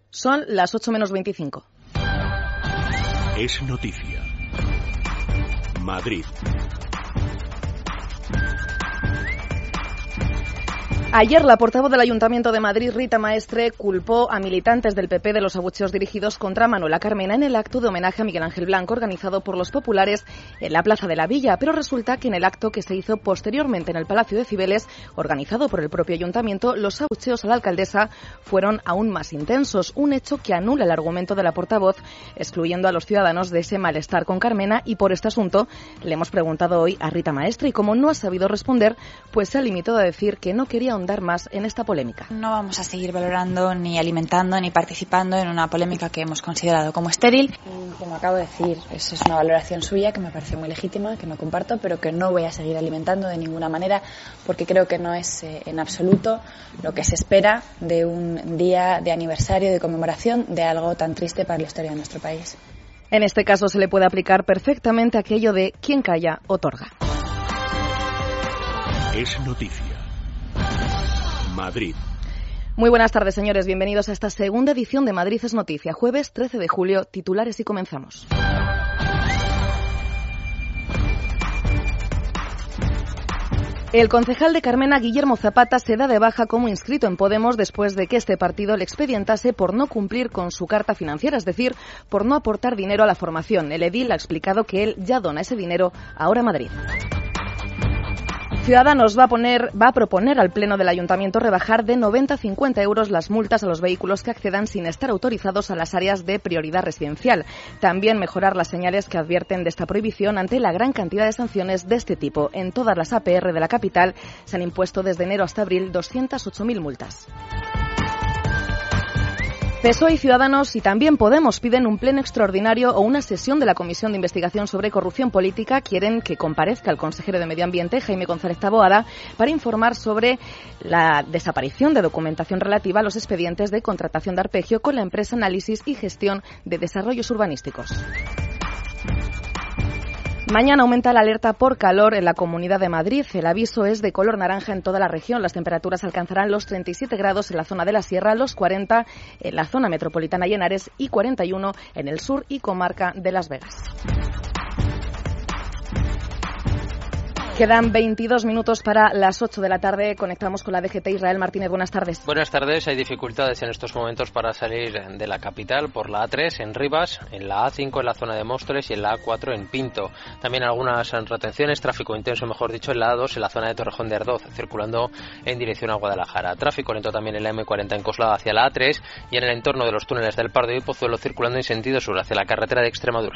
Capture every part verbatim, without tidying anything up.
Son las ocho menos veinticinco. Es noticia. Madrid. Ayer la portavoz del Ayuntamiento de Madrid, Rita Maestre, culpó a militantes del P P de los abucheos dirigidos contra Manuela Carmena en el acto de homenaje a Miguel Ángel Blanco organizado por los populares en la Plaza de la Villa. Pero resulta que en el acto que se hizo posteriormente en el Palacio de Cibeles, organizado por el propio Ayuntamiento, los abucheos a la alcaldesa fueron aún más intensos. Un hecho que anula el argumento de la portavoz, excluyendo a los ciudadanos de ese malestar con Carmena. Y por este asunto le hemos preguntado hoy a Rita Maestre y como no ha sabido responder, pues se ha limitado a decir que no quería ahondar más en esta polémica. No vamos a seguir valorando, ni alimentando, ni participando en una polémica que hemos considerado como estéril. Como acabo de decir, eso es una valoración suya que me parece muy legítima, que no comparto, pero que no voy a seguir alimentando de ninguna manera, porque creo que no es eh, en absoluto lo que se espera de un día de aniversario, de conmemoración de algo tan triste para la historia de nuestro país. En este caso se le puede aplicar perfectamente aquello de quien calla, otorga. Es noticia. Madrid. Muy buenas tardes, señores. Bienvenidos a esta segunda edición de Madrid es Noticia. Jueves trece de julio, titulares y comenzamos. El concejal de Carmena, Guillermo Zapata, se da de baja como inscrito en Podemos después de que este partido le expedientase por no cumplir con su carta financiera, es decir, por no aportar dinero a la formación. El edil ha explicado que él ya dona ese dinero ahora a Madrid. Ciudadanos va a, poner, va a proponer al Pleno del Ayuntamiento rebajar de noventa a cincuenta euros las multas a los vehículos que accedan sin estar autorizados a las áreas de prioridad residencial. También mejorar las señales que advierten de esta prohibición ante la gran cantidad de sanciones de este tipo. En todas las A P R de la capital se han impuesto desde enero hasta abril doscientas ocho mil multas. P S O E y Ciudadanos y también Podemos piden un pleno extraordinario o una sesión de la Comisión de Investigación sobre Corrupción Política. Quieren que comparezca el consejero de Medio Ambiente, Jaime González Taboada, para informar sobre la desaparición de documentación relativa a los expedientes de contratación de Arpegio con la empresa Análisis y Gestión de Desarrollos Urbanísticos. Mañana aumenta la alerta por calor en la Comunidad de Madrid. El aviso es de color naranja en toda la región. Las temperaturas alcanzarán los treinta y siete grados en la zona de la Sierra, los cuarenta en la zona metropolitana y Henares y cuarenta y uno en el sur y comarca de Las Vegas. Quedan veintidós minutos para las ocho de la tarde. Conectamos con la D G T. Israel Martínez, buenas tardes. Buenas tardes. Hay dificultades en estos momentos para salir de la capital por la A tres en Rivas, en la A cinco en la zona de Móstoles y en la A cuatro en Pinto. También algunas retenciones, tráfico intenso, mejor dicho, en la A dos en la zona de Torrejón de Ardoz, circulando en dirección a Guadalajara. Tráfico lento también en la M cuarenta en Coslada hacia la A tres y en el entorno de los túneles del Pardo y Pozuelo, circulando en sentido sur hacia la carretera de Extremadura.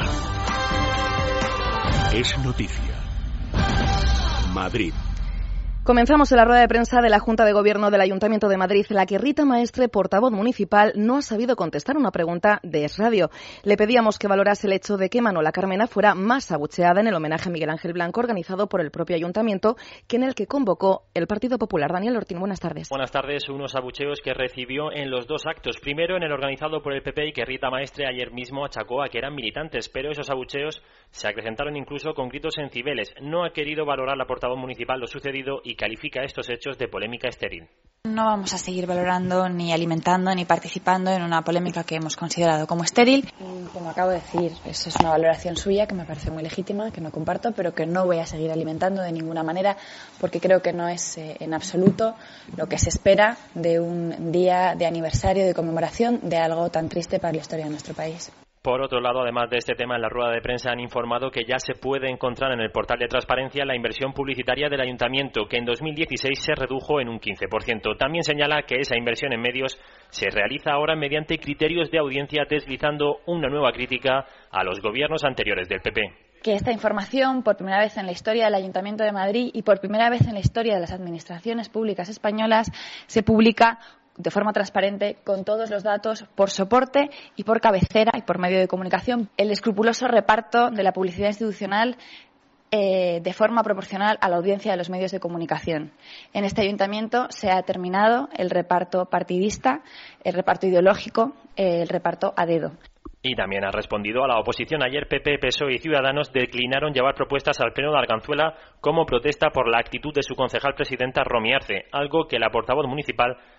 Es noticia. Madrid. Comenzamos en la rueda de prensa de la Junta de Gobierno del Ayuntamiento de Madrid, en la que Rita Maestre, portavoz municipal, no ha sabido contestar una pregunta de Es Radio. Le pedíamos que valorase el hecho de que Manuela Carmena fuera más abucheada en el homenaje a Miguel Ángel Blanco organizado por el propio Ayuntamiento que en el que convocó el Partido Popular. Daniel Ortín, buenas tardes. Buenas tardes. Unos abucheos que recibió en los dos actos. Primero en el organizado por el P P y que Rita Maestre ayer mismo achacó a que eran militantes, pero esos abucheos se acrecentaron incluso con gritos en Cibeles. No ha querido valorar la portavoz municipal lo sucedido y califica estos hechos de polémica estéril. No vamos a seguir valorando, ni alimentando, ni participando en una polémica que hemos considerado como estéril. Como acabo de decir, eso es una valoración suya que me parece muy legítima, que no comparto, pero que no voy a seguir alimentando de ninguna manera, porque creo que no es eh, en absoluto lo que se espera de un día de aniversario, de conmemoración de algo tan triste para la historia de nuestro país. Por otro lado, además de este tema, en la rueda de prensa han informado que ya se puede encontrar en el portal de transparencia la inversión publicitaria del Ayuntamiento, que en dos mil dieciséis se redujo en un quince por ciento. También señala que esa inversión en medios se realiza ahora mediante criterios de audiencia, deslizando una nueva crítica a los gobiernos anteriores del P P. Que esta información, por primera vez en la historia del Ayuntamiento de Madrid y por primera vez en la historia de las administraciones públicas españolas, se publica de forma transparente, con todos los datos, por soporte y por cabecera y por medio de comunicación. El escrupuloso reparto de la publicidad institucional eh, de forma proporcional a la audiencia de los medios de comunicación. En este ayuntamiento se ha terminado el reparto partidista, el reparto ideológico, eh, el reparto a dedo. Y también ha respondido a la oposición. Ayer P P, P S O E y Ciudadanos declinaron llevar propuestas al Pleno de Arganzuela como protesta por la actitud de su concejal presidenta Romi Arce, algo que la portavoz municipal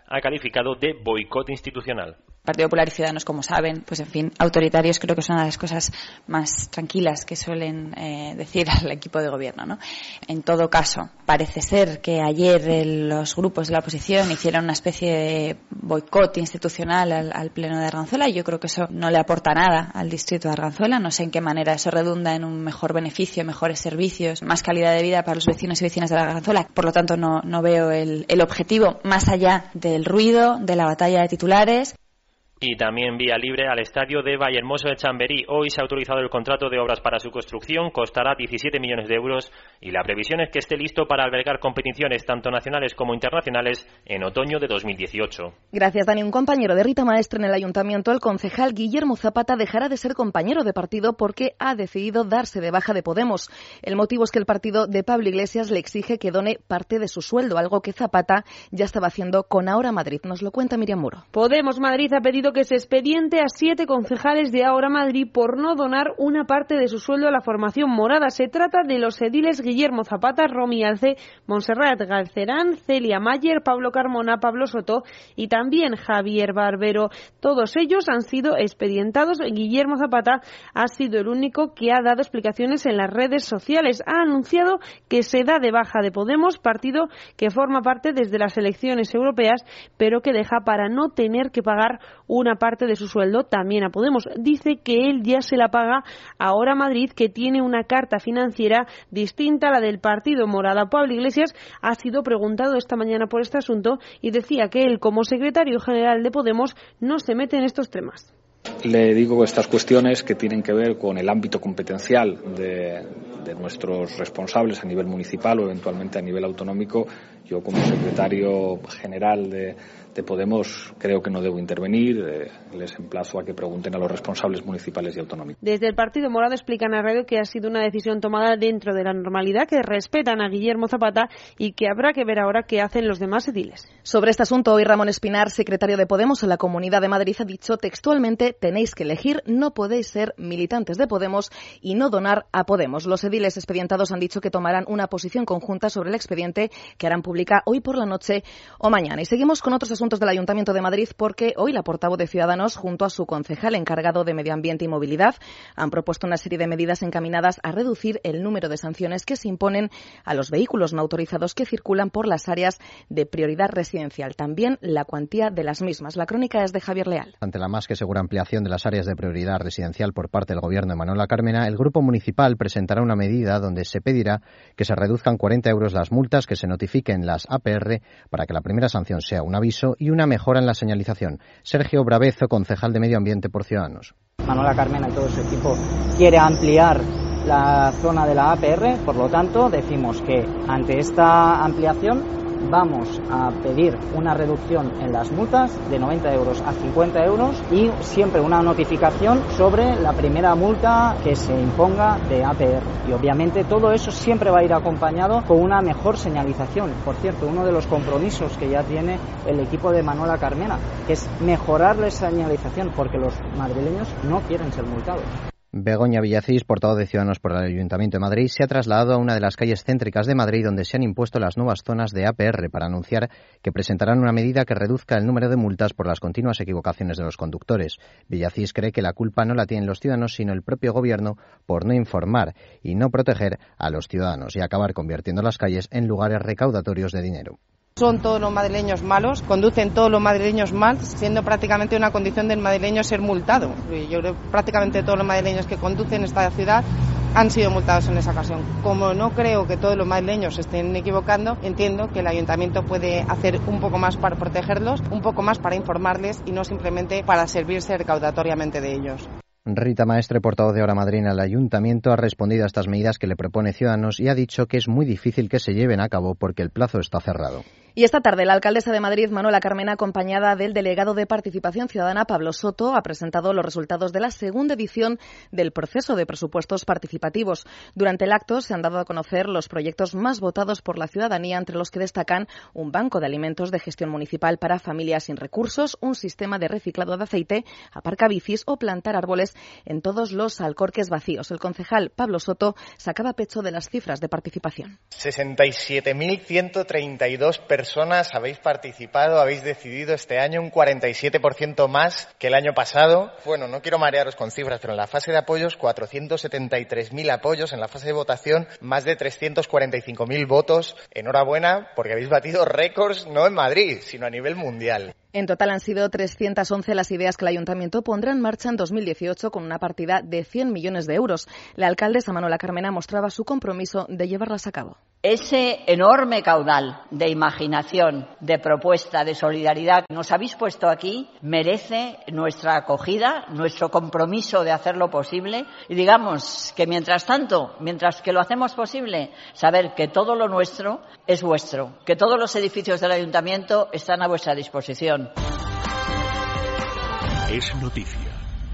ha calificado de boicot institucional. Partido Popular y Ciudadanos, como saben, pues en fin, autoritarios, creo que es una de las cosas más tranquilas que suelen eh, decir al equipo de gobierno, ¿no? En todo caso, parece ser que ayer el, los grupos de la oposición hicieron una especie de boicot institucional al, al Pleno de Arganzuela y yo creo que eso no le aporta nada al distrito de Arganzuela. No sé en qué manera eso redunda en un mejor beneficio, mejores servicios, más calidad de vida para los vecinos y vecinas de Arganzuela. Por lo tanto, no, no veo el, el objetivo más allá del ruido, de la batalla de titulares. Y también vía libre al estadio de Vallehermoso de Chamberí. Hoy se ha autorizado el contrato de obras para su construcción, costará diecisiete millones de euros y la previsión es que esté listo para albergar competiciones tanto nacionales como internacionales en otoño de dos mil dieciocho. Gracias, Dani. Un compañero de Rita Maestre en el ayuntamiento, el concejal Guillermo Zapata, dejará de ser compañero de partido porque ha decidido darse de baja de Podemos. El motivo es que el partido de Pablo Iglesias le exige que done parte de su sueldo, algo que Zapata ya estaba haciendo con Ahora Madrid. Nos lo cuenta Miriam Muro. Podemos Madrid ha pedido que se expediente a siete concejales de Ahora Madrid por no donar una parte de su sueldo a la formación morada. Se trata de los ediles Guillermo Zapata, Romy Alce, Montserrat Galcerán, Celia Mayer, Pablo Carmona, Pablo Soto y también Javier Barbero. Todos ellos han sido expedientados. Guillermo Zapata ha sido el único que ha dado explicaciones en las redes sociales. Ha anunciado que se da de baja de Podemos, partido que forma parte desde las elecciones europeas, pero que deja para no tener que pagar una parte de su sueldo también a Podemos. Dice que él ya se la paga a Ahora Madrid, que tiene una carta financiera distinta a la del partido morada. Pablo Iglesias ha sido preguntado esta mañana por este asunto y decía que él, como secretario general de Podemos, no se mete en estos temas. Le digo estas cuestiones que tienen que ver con el ámbito competencial de, de nuestros responsables a nivel municipal o eventualmente a nivel autonómico. Yo, como secretario general de, de Podemos, creo que no debo intervenir. Eh, les emplazo a que pregunten a los responsables municipales y autonómicos. Desde el Partido Morado explican a radio que ha sido una decisión tomada dentro de la normalidad, que respetan a Guillermo Zapata y que habrá que ver ahora qué hacen los demás ediles. Sobre este asunto, hoy Ramón Espinar, secretario de Podemos en la Comunidad de Madrid, ha dicho textualmente: tenéis que elegir, no podéis ser militantes de Podemos y no donar a Podemos. Los ediles expedientados han dicho que tomarán una posición conjunta sobre el expediente que harán pública hoy por la noche o mañana. Y seguimos con otros asuntos del Ayuntamiento de Madrid porque hoy la portavoz de Ciudadanos, junto a su concejal encargado de Medio Ambiente y Movilidad, han propuesto una serie de medidas encaminadas a reducir el número de sanciones que se imponen a los vehículos no autorizados que circulan por las áreas de prioridad residencial. También la cuantía de las mismas. La crónica es de Javier Leal. Ante la más que segura ampliación de las áreas de prioridad residencial por parte del Gobierno de Manuela Carmena, el Grupo Municipal presentará una medida donde se pedirá que se reduzcan cuarenta euros las multas que se notifiquen las A P R para que la primera sanción sea un aviso y una mejora en la señalización. Sergio Bravezo, concejal de Medio Ambiente por Ciudadanos. Manuela Carmena y todo su equipo quiere ampliar la zona de la A P R, por lo tanto decimos que ante esta ampliación vamos a pedir una reducción en las multas de noventa euros a cincuenta euros y siempre una notificación sobre la primera multa que se imponga de A P R. Y obviamente todo eso siempre va a ir acompañado con una mejor señalización. Por cierto, uno de los compromisos que ya tiene el equipo de Manuela Carmena, que es mejorar la señalización, porque los madrileños no quieren ser multados. Begoña Villacís, portavoz de Ciudadanos por el Ayuntamiento de Madrid, se ha trasladado a una de las calles céntricas de Madrid donde se han impuesto las nuevas zonas de A P R para anunciar que presentarán una medida que reduzca el número de multas por las continuas equivocaciones de los conductores. Villacís cree que la culpa no la tienen los ciudadanos sino el propio Gobierno por no informar y no proteger a los ciudadanos y acabar convirtiendo las calles en lugares recaudatorios de dinero. Son todos los madrileños malos, conducen todos los madrileños mal, siendo prácticamente una condición del madrileño ser multado. Yo creo que prácticamente todos los madrileños que conducen esta ciudad han sido multados en esa ocasión. Como no creo que todos los madrileños se estén equivocando, entiendo que el ayuntamiento puede hacer un poco más para protegerlos, un poco más para informarles y no simplemente para servirse recaudatoriamente de ellos. Rita Maestre, portavoz de Ahora Madrid en el Ayuntamiento, ha respondido a estas medidas que le propone Ciudadanos y ha dicho que es muy difícil que se lleven a cabo porque el plazo está cerrado. Y esta tarde la alcaldesa de Madrid, Manuela Carmena, acompañada del delegado de Participación Ciudadana, Pablo Soto, ha presentado los resultados de la segunda edición del proceso de presupuestos participativos. Durante el acto se han dado a conocer los proyectos más votados por la ciudadanía, entre los que destacan un banco de alimentos de gestión municipal para familias sin recursos, un sistema de reciclado de aceite, aparcabicis o plantar árboles en todos los alcorques vacíos. El concejal Pablo Soto sacaba pecho de las cifras de participación. sesenta y siete mil ciento treinta y dos personas personas habéis participado, habéis decidido este año un cuarenta y siete por ciento más que el año pasado. Bueno, no quiero marearos con cifras, pero en la fase de apoyos, cuatrocientos setenta y tres mil apoyos. En la fase de votación, más de trescientos cuarenta y cinco mil votos. Enhorabuena, porque habéis batido récords no en Madrid, sino a nivel mundial. En total han sido trescientas once las ideas que el Ayuntamiento pondrá en marcha en dos mil dieciocho con una partida de cien millones de euros. La alcaldesa Manuela Carmena mostraba su compromiso de llevarlas a cabo. Ese enorme caudal de imaginación, de propuesta, de solidaridad que nos habéis puesto aquí merece nuestra acogida, nuestro compromiso de hacerlo posible y digamos que mientras tanto, mientras que lo hacemos posible, saber que todo lo nuestro es vuestro, que todos los edificios del Ayuntamiento están a vuestra disposición. Es noticia.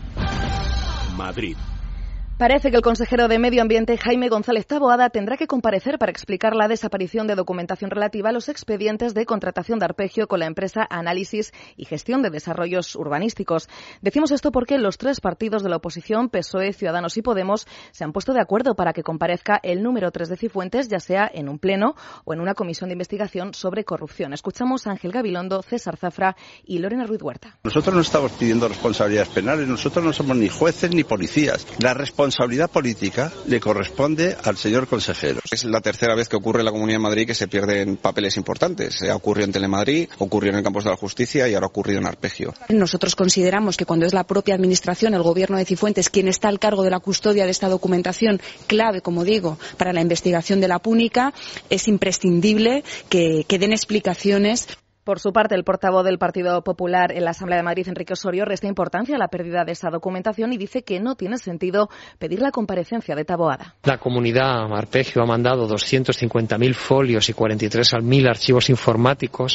Madrid. Parece que el consejero de Medio Ambiente, Jaime González Taboada, tendrá que comparecer para explicar la desaparición de documentación relativa a los expedientes de contratación de arpegio con la empresa Análisis y Gestión de Desarrollos Urbanísticos. Decimos esto porque los tres partidos de la oposición, P S O E, Ciudadanos y Podemos, se han puesto de acuerdo para que comparezca el número tres de Cifuentes, ya sea en un pleno o en una comisión de investigación sobre corrupción. Escuchamos a Ángel Gabilondo, César Zafra y Lorena Ruiz Huerta. Nosotros no estamos pidiendo responsabilidades penales, nosotros no somos ni jueces ni policías. La responsabilidad responsabilidad política le corresponde al señor consejero. Es la tercera vez que ocurre en la Comunidad de Madrid que se pierden papeles importantes. Ha ocurrido en Telemadrid, ocurrió en el Campos de la Justicia y ahora ha ocurrido en Arpegio. Nosotros consideramos que cuando es la propia Administración, el Gobierno de Cifuentes, quien está al cargo de la custodia de esta documentación, clave, como digo, para la investigación de la Púnica, es imprescindible que, que den explicaciones. Por su parte, el portavoz del Partido Popular en la Asamblea de Madrid, Enrique Osorio, resta importancia a la pérdida de esa documentación y dice que no tiene sentido pedir la comparecencia de Taboada. La comunidad Arpegio ha mandado doscientos cincuenta mil folios y cuarenta y tres mil archivos informáticos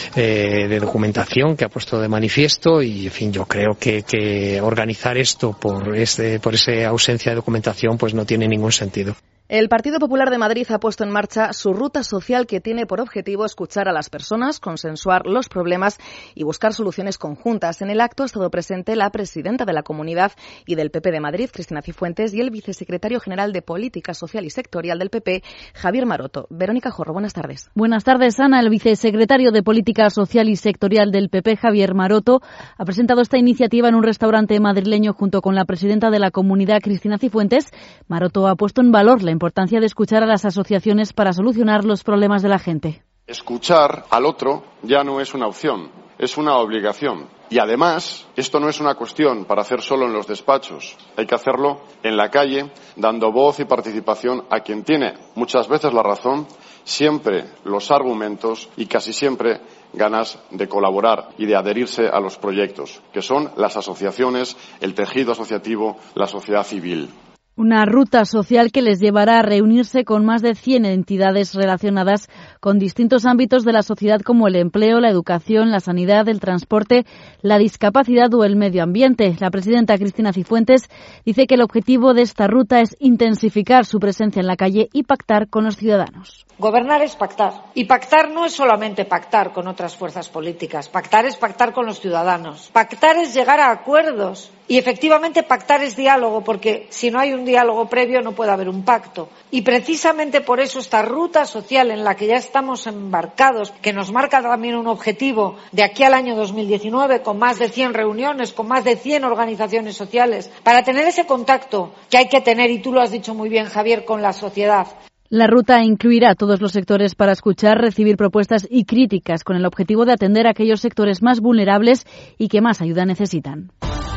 eh, de documentación que ha puesto de manifiesto y, en fin, yo creo que, que organizar esto por, este, por esa ausencia de documentación pues no tiene ningún sentido. El Partido Popular de Madrid ha puesto en marcha su ruta social que tiene por objetivo escuchar a las personas, consensuar los problemas y buscar soluciones conjuntas. En el acto ha estado presente la presidenta de la Comunidad y del P P de Madrid, Cristina Cifuentes, y el vicesecretario general de Política Social y Sectorial del P P, Javier Maroto. Verónica Jorro, buenas tardes. Buenas tardes, Ana. El vicesecretario de Política Social y Sectorial del P P, Javier Maroto, ha presentado esta iniciativa en un restaurante madrileño junto con la presidenta de la Comunidad, Cristina Cifuentes. Maroto ha puesto en valor la importancia de escuchar a las asociaciones para solucionar los problemas de la gente. Escuchar al otro ya no es una opción, es una obligación. Y además, esto no es una cuestión para hacer solo en los despachos. Hay que hacerlo en la calle, dando voz y participación a quien tiene muchas veces la razón, siempre los argumentos y casi siempre ganas de colaborar y de adherirse a los proyectos, que son las asociaciones, el tejido asociativo, la sociedad civil. Una ruta social que les llevará a reunirse con más de cien entidades relacionadas con distintos ámbitos de la sociedad como el empleo, la educación, la sanidad, el transporte, la discapacidad o el medio ambiente. La presidenta Cristina Cifuentes dice que el objetivo de esta ruta es intensificar su presencia en la calle y pactar con los ciudadanos. Gobernar es pactar. Y pactar no es solamente pactar con otras fuerzas políticas. Pactar es pactar con los ciudadanos. Pactar es llegar a acuerdos. Y efectivamente pactar es diálogo, porque si no hay un diálogo previo no puede haber un pacto. Y precisamente por eso esta ruta social en la que ya estamos embarcados, que nos marca también un objetivo de aquí al año dos mil diecinueve, con más de cien reuniones, con más de cien organizaciones sociales, para tener ese contacto que hay que tener, y tú lo has dicho muy bien, Javier, con la sociedad. La ruta incluirá a todos los sectores para escuchar, recibir propuestas y críticas con el objetivo de atender a aquellos sectores más vulnerables y que más ayuda necesitan.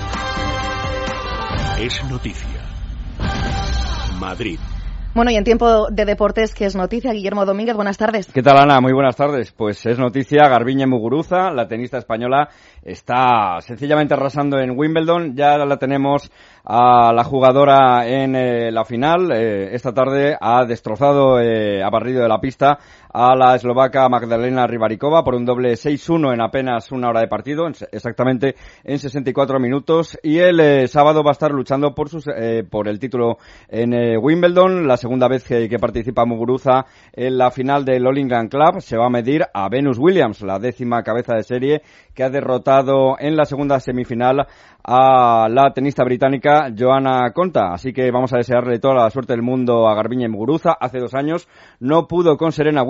Es noticia. Madrid. Bueno, y en tiempo de deportes, ¿qué es noticia? Guillermo Domínguez, buenas tardes. ¿Qué tal, Ana? Muy buenas tardes. Pues es noticia, Garbiñe Muguruza, la tenista española, está sencillamente arrasando en Wimbledon. Ya la tenemos a la jugadora en eh, la final. Eh, esta tarde ha destrozado, eh, ha barrido de la pista a la eslovaca Magdalena Ribarikova por un doble seis uno en apenas una hora de partido, en, exactamente en sesenta y cuatro minutos. Y el eh, sábado va a estar luchando por sus, eh, por el título en eh, Wimbledon, la segunda vez que, que participa Muguruza en la final del All England Club. Se va a medir a Venus Williams, la décima cabeza de serie, que ha derrotado en la segunda semifinal a la tenista británica Johanna Konta. Así que vamos a desearle toda la suerte del mundo a Garbiñe Muguruza. Hace dos años no pudo con Serena Williams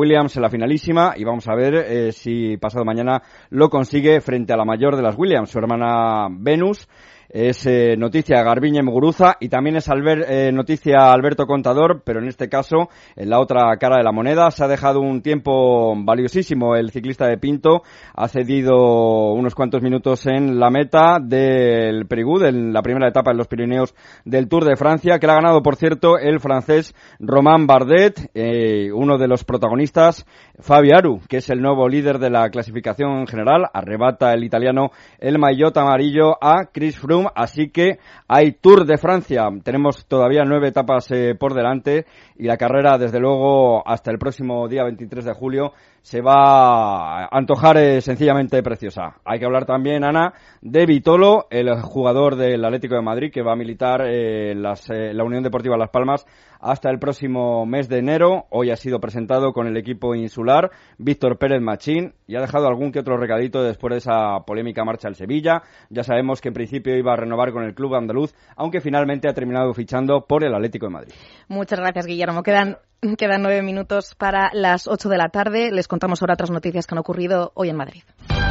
Williams en la finalísima y vamos a ver eh, si pasado mañana lo consigue frente a la mayor de las Williams, su hermana Venus. Es eh, noticia Garbiñe Muguruza y también es Albert, eh, noticia Alberto Contador, pero en este caso, en la otra cara de la moneda, se ha dejado un tiempo valiosísimo el ciclista de Pinto, ha cedido unos cuantos minutos en la meta del Périgord, en la primera etapa en los Pirineos del Tour de Francia, que le ha ganado, por cierto, el francés Romain Bardet, eh, uno de los protagonistas, Fabio Aru, que es el nuevo líder de la clasificación general, arrebata el italiano el maillot amarillo a Chris Froome. Así que hay Tour de Francia, tenemos todavía nueve etapas eh, por delante y la carrera desde luego hasta el próximo día veintitrés de julio se va a antojar eh, sencillamente preciosa. Hay que hablar también, Ana, de Vitolo, el jugador del Atlético de Madrid que va a militar eh, las, eh, la Unión Deportiva Las Palmas hasta el próximo mes de enero. Hoy ha sido presentado con el equipo insular, Víctor Pérez Machín, y ha dejado algún que otro recadito después de esa polémica marcha al Sevilla. Ya sabemos que en principio iba a renovar con el club andaluz, aunque finalmente ha terminado fichando por el Atlético de Madrid. Muchas gracias, Guillermo. Quedan Quedan nueve minutos para las ocho de la tarde. Les contamos ahora otras noticias que han ocurrido hoy en Madrid.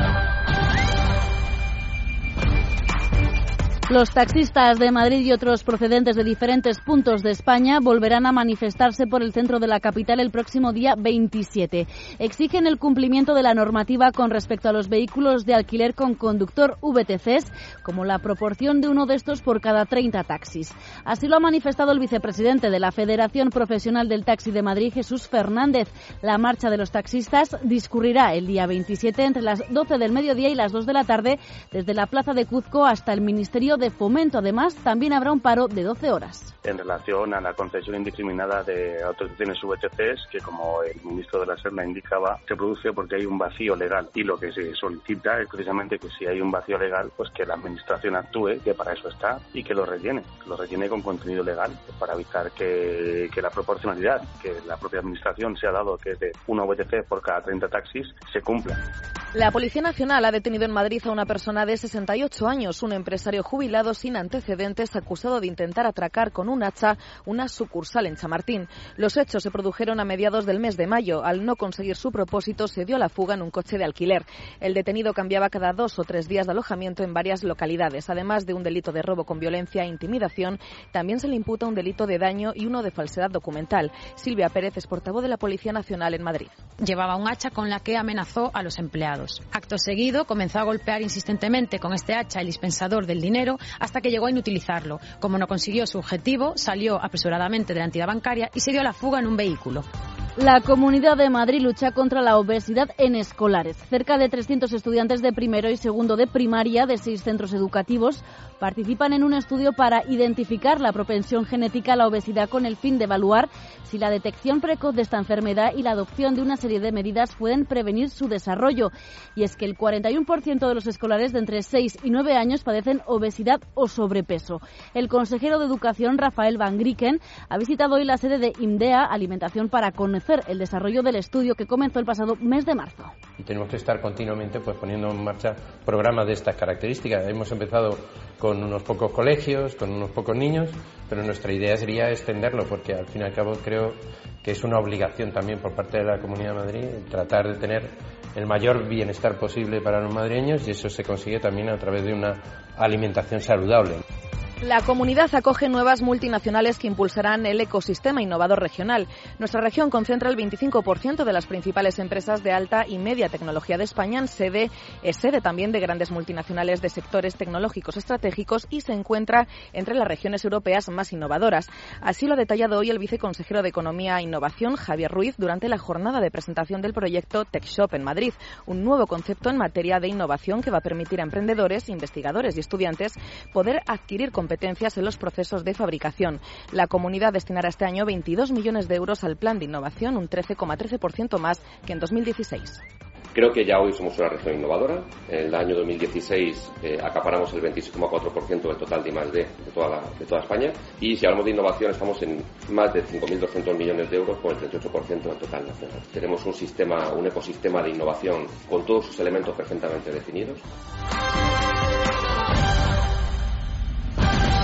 Los taxistas de Madrid y otros procedentes de diferentes puntos de España volverán a manifestarse por el centro de la capital el próximo día veintisiete. Exigen el cumplimiento de la normativa con respecto a los vehículos de alquiler con conductor V T Cs, como la proporción de uno de estos por cada treinta taxis. Así lo ha manifestado el vicepresidente de la Federación Profesional del Taxi de Madrid, Jesús Fernández. La marcha de los taxistas discurrirá el día veintisiete entre las doce del mediodía y las dos de la tarde desde la Plaza de Cuzco hasta el Ministerio de Fomento. Además, también habrá un paro de doce horas. En relación a la concesión indiscriminada de autorizaciones V T Cs, que como el ministro de la Serna indicaba, se produce porque hay un vacío legal, y lo que se solicita es precisamente que si hay un vacío legal, pues que la administración actúe, que para eso está, y que lo rellene, que lo rellene con contenido legal, para evitar que, que la proporcionalidad que la propia administración se ha dado, que es de una V T C por cada treinta taxis, se cumpla. La Policía Nacional ha detenido en Madrid a una persona de sesenta y ocho años, un empresario jubilado sin antecedentes, acusado de intentar atracar con un hacha una sucursal en Chamartín. Los hechos se produjeron a mediados del mes de mayo. Al no conseguir su propósito, se dio a la fuga en un coche de alquiler. El detenido cambiaba cada dos o tres días de alojamiento en varias localidades. Además de un delito de robo con violencia e intimidación, también se le imputa un delito de daño y uno de falsedad documental. Silvia Pérez es portavoz de la Policía Nacional en Madrid. Llevaba un hacha con la que amenazó a los empleados. Acto seguido, comenzó a golpear insistentemente con este hacha el dispensador del dinero hasta que llegó a inutilizarlo. Como no consiguió su objetivo, salió apresuradamente de la entidad bancaria y se dio a la fuga en un vehículo. La Comunidad de Madrid lucha contra la obesidad en escolares. Cerca de trescientos estudiantes de primero y segundo de primaria de seis centros educativos participan en un estudio para identificar la propensión genética a la obesidad con el fin de evaluar si la detección precoz de esta enfermedad y la adopción de una serie de medidas pueden prevenir su desarrollo. Y es que el cuarenta y uno por ciento de los escolares de entre seis y nueve años padecen obesidad o sobrepeso. El consejero de Educación, Rafael Van Grieken, ha visitado hoy la sede de IMDEA, Alimentación, para conocer el desarrollo del estudio que comenzó el pasado mes de marzo. Y tenemos que estar continuamente pues poniendo en marcha programas de estas características. Hemos empezado con unos pocos colegios, con unos pocos niños, pero nuestra idea sería extenderlo, porque al fin y al cabo creo que es una obligación también por parte de la Comunidad de Madrid tratar de tener el mayor bienestar posible para los madrileños, y eso se consigue también a través de una alimentación saludable. La comunidad acoge nuevas multinacionales que impulsarán el ecosistema innovador regional. Nuestra región concentra el veinticinco por ciento de las principales empresas de alta y media tecnología de España. En sede, es sede también de grandes multinacionales de sectores tecnológicos estratégicos y se encuentra entre las regiones europeas más innovadoras. Así lo ha detallado hoy el viceconsejero de Economía e Innovación, Javier Ruiz, durante la jornada de presentación del proyecto TechShop en Madrid, un nuevo concepto en materia de innovación que va a permitir a emprendedores, investigadores y estudiantes poder adquirir competencias competencias en los procesos de fabricación. La comunidad destinará este año veintidós millones de euros al plan de innovación, un trece coma trece por ciento más que en dos mil dieciséis. Creo que ya hoy somos una región innovadora. En el año dos mil dieciséis eh, acaparamos el veintiséis coma cuatro por ciento del total de I más D de toda, la, de toda España. Y si hablamos de innovación, estamos en más de cinco mil doscientos millones de euros, con el treinta y ocho por ciento del total nacional. Tenemos un sistema, un ecosistema de innovación con todos sus elementos perfectamente definidos.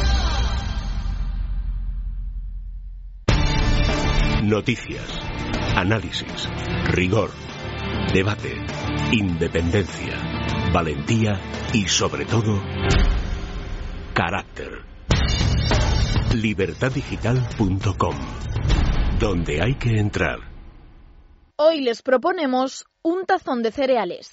Noticias. Análisis, rigor, debate, independencia, valentía y, sobre todo, carácter. libertad digital punto com, donde hay que entrar. Hoy les proponemos un tazón de cereales.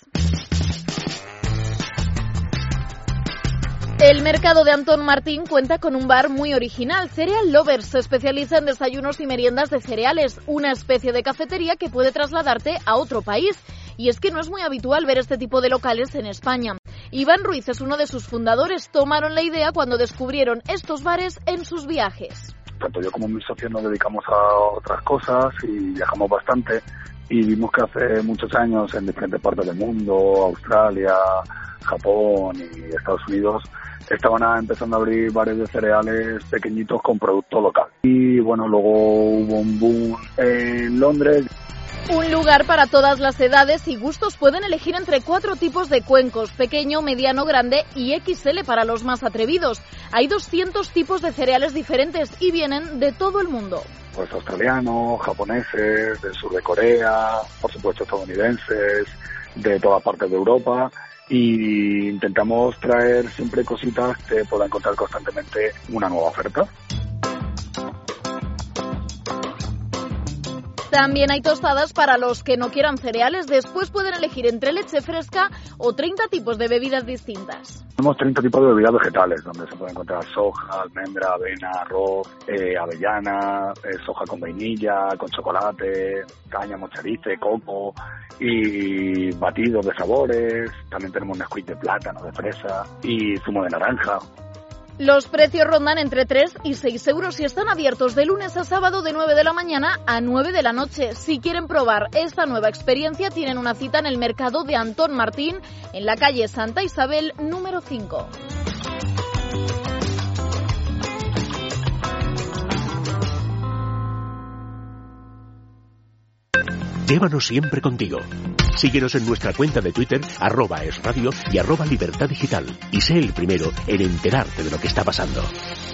El mercado de Antón Martín cuenta con un bar muy original. Cereal Lovers se especializa en desayunos y meriendas de cereales, una especie de cafetería que puede trasladarte a otro país. Y es que no es muy habitual ver este tipo de locales en España. Iván Ruiz es uno de sus fundadores. Tomaron la idea cuando descubrieron estos bares en sus viajes. Tanto yo como mi socio nos dedicamos a otras cosas y viajamos bastante. Y vimos que hace muchos años en diferentes partes del mundo, Australia, Japón y Estados Unidos, estaban empezando a abrir bares de cereales pequeñitos con producto local. Y bueno, luego hubo un boom en Londres. Un lugar para todas las edades y gustos. Pueden elegir entre cuatro tipos de cuencos: pequeño, mediano, grande y equis ele para los más atrevidos. Hay doscientos tipos de cereales diferentes y vienen de todo el mundo. Pues australianos, japoneses, del sur de Corea, por supuesto estadounidenses, de todas partes de Europa. Y intentamos traer siempre cositas que puedan encontrar constantemente una nueva oferta. También hay tostadas para los que no quieran cereales. Después pueden elegir entre leche fresca o treinta tipos de bebidas distintas. Tenemos treinta tipos de bebidas vegetales, donde se puede encontrar soja, almendra, avena, arroz, eh, avellana, eh, soja con vainilla, con chocolate, caña, mocharice, coco y batidos de sabores. También tenemos Nesquik de plátano, de fresa y zumo de naranja. Los precios rondan entre tres y seis euros y están abiertos de lunes a sábado de nueve de la mañana a nueve de la noche. Si quieren probar esta nueva experiencia, tienen una cita en el mercado de Antón Martín, en la calle Santa Isabel, número cinco. Llévanos siempre contigo. Síguenos en nuestra cuenta de Twitter, arroba es radio y arroba libertad digital. Y sé el primero en enterarte de lo que está pasando.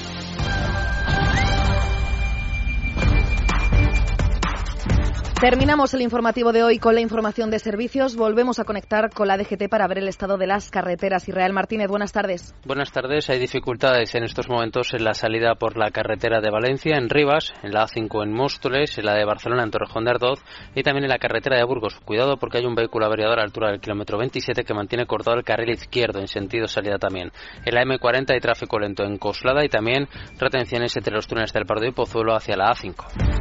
Terminamos el informativo de hoy con la información de servicios. Volvemos a conectar con la D G T para ver el estado de las carreteras. Israel Martínez, buenas tardes. Buenas tardes. Hay dificultades en estos momentos en la salida por la carretera de Valencia, en Rivas, en la A cinco en Móstoles, en la de Barcelona en Torrejón de Ardoz y también en la carretera de Burgos. Cuidado porque hay un vehículo averiado a la altura del kilómetro veintisiete que mantiene cortado el carril izquierdo en sentido salida también. En la eme cuarenta hay tráfico lento en Coslada y también retenciones entre los túneles del Pardo y Pozuelo hacia la A cinco.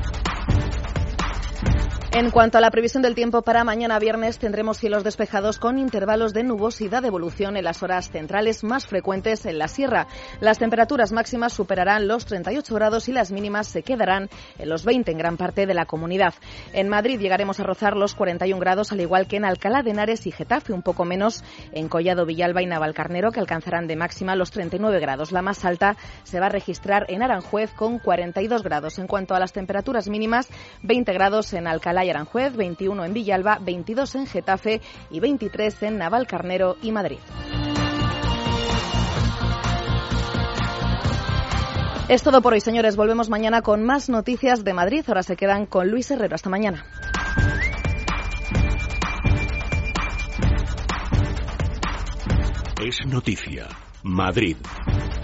En cuanto a la previsión del tiempo para mañana viernes, tendremos cielos despejados con intervalos de nubosidad de evolución en las horas centrales más frecuentes en la sierra. Las temperaturas máximas superarán los treinta y ocho grados y las mínimas se quedarán en los veinte en gran parte de la comunidad. En Madrid llegaremos a rozar los cuarenta y un grados, al igual que en Alcalá de Henares y Getafe, un poco menos en Collado Villalba y Navalcarnero, que alcanzarán de máxima los treinta y nueve grados. La más alta se va a registrar en Aranjuez con cuarenta y dos grados. En cuanto a las temperaturas mínimas, veinte grados en Alcalá y Aranjuez, veintiuno en Villalba, veintidós en Getafe y veintitrés en Navalcarnero y Madrid. Es todo por hoy, señores. Volvemos mañana con más noticias de Madrid. Ahora se quedan con Luis Herrero. Hasta mañana. Es noticia. Madrid.